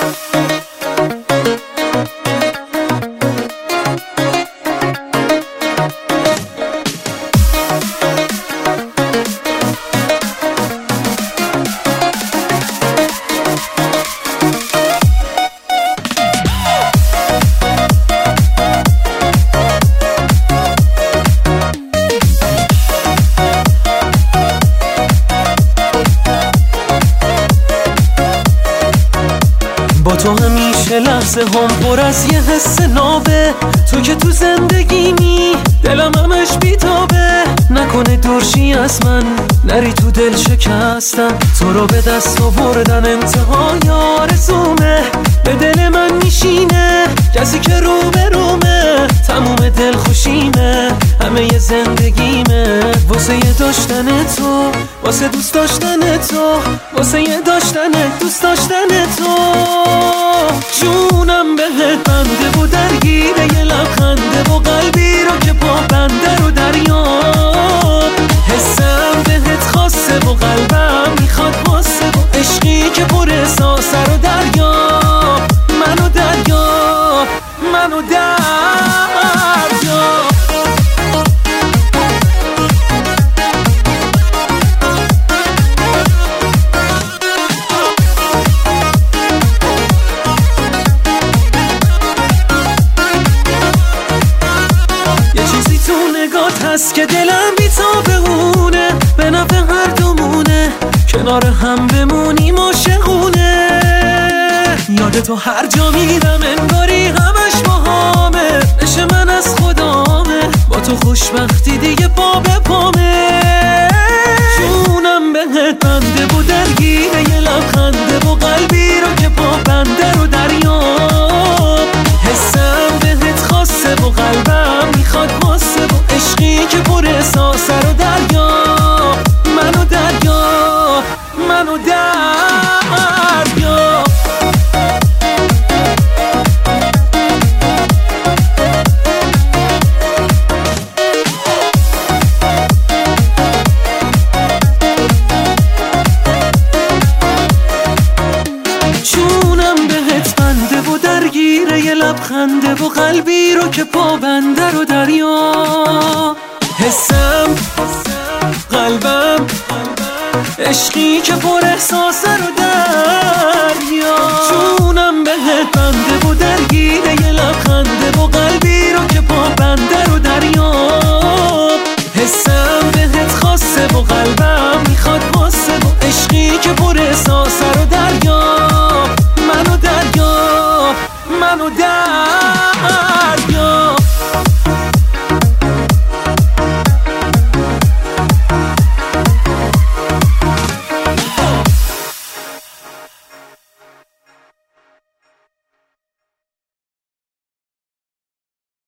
با تو همیشه لحظه هم پر از یه حس نابه، تو که تو زندگیمی دلم همش بیتابه. نکنه دورشی از من نری تو دل شکستن، تو رو به دست آوردن انتهای آرزومه. به دل من میشینه کسی که رو به رومه، تموم دل خوشیمه همه ی زندگیمه. واسه یه داشتن تو، واسه دوست داشتن تو، واسه یه داشتن دوست داشتن تو. جونم بهت بنده و درگیره یه لبخنده و قلبی رو که پا بنده رو دریاب. حسم بهت خاصه و قلبم میخواد واسه و عشقی که پر احساسه رو دریاب. منو دریاب، منو دریاب. هست که دلم بی تا بهونه، به نفع هر دومونه، کنار هم بمونیم عاشقونه. یاد تو هر جا میرم انگاری همش باهامه، عشق من از خدامه، با تو خوشبختی دیگه پا به پامه. جونم بهت بنده و درگیره یه لبخنده و قلبی رو که پا بنده رو دریاب. حسم بهت خاصه و قلبم میخواد واسه و عشقی که پر احساسه رو دریاب. منو دریاب، منو دریاب. جونم بهت بنده و درگیره یه لبخنده و قلبی رو که پا بنده رو دریاب. حسم قلبم عشقی که پر احساسه رو دریاب. جونم بهت بنده و